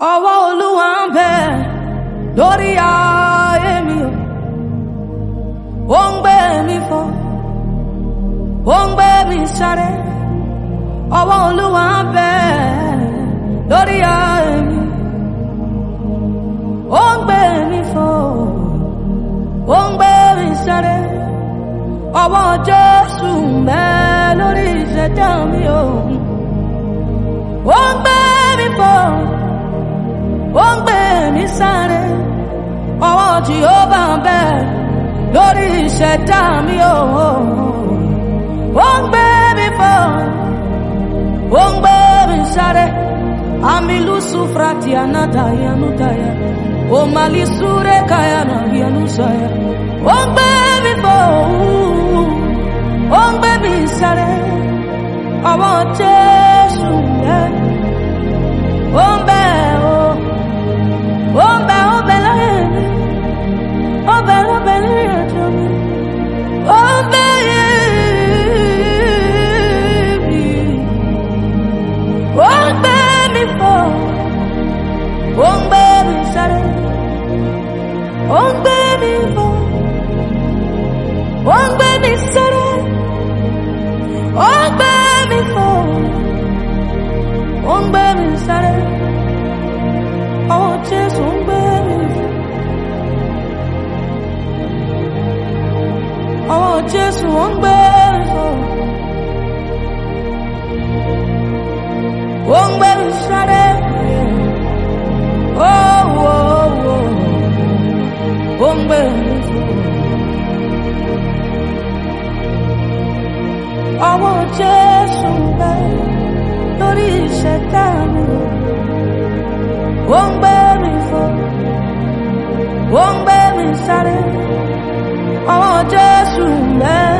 Ọwọ́ Olúwa ń bẹ lórí ayé mi o. Ó ń gbé mi fò, ó ń gbé mi sáré. Ọwọ́ Olúwa ń bẹ lórí ayé mi. Ó ń gbé mi fò, ó ń gbé mi sáré. Ọwọ́ Jésù ń bẹ lórí ìṣẹ̀dá mi o. Ó ń gbé mi fò, ó ń gbé mi sáré. Ọwọ́ Jèhófà ń bẹ lórí ìṣẹ̀dá mi o. Ó ń gbé mi fò, ó ń gbé mi sáré. Amilu sufrati anata yanutaya, o malisure kayana yanusaya. Ó ń gbé mi fò, ó ń gbé mi sáré. Ọwọ́ Jésù ń bẹ, ó ń bẹ o. Ó ń bẹ láyé mi, ó ń bẹ lórí ẹ̀jẹ̀ mi. Ó ń bẹ mi, ó ń gbé mi fò, ó ń gbé mi sáré. Ó ń gbé mi fò, ó ń gbé mi sáré. Ó ń gbé mi fò, ó ń gbé mi sáré. Ọwọ́ Jésù ń gbé mi fò. Ọwọ́ Jésù ń gbé mi fò. Ó ń gbé mi sáré. Ó ń gbé mi fò. Ọwọ́ Jésù ń bẹ lórí ìṣẹ̀dá mi. Ó ń gbé mi fò, ó ń gbé mi sáré. Ọwọ́ Jésù ń bẹ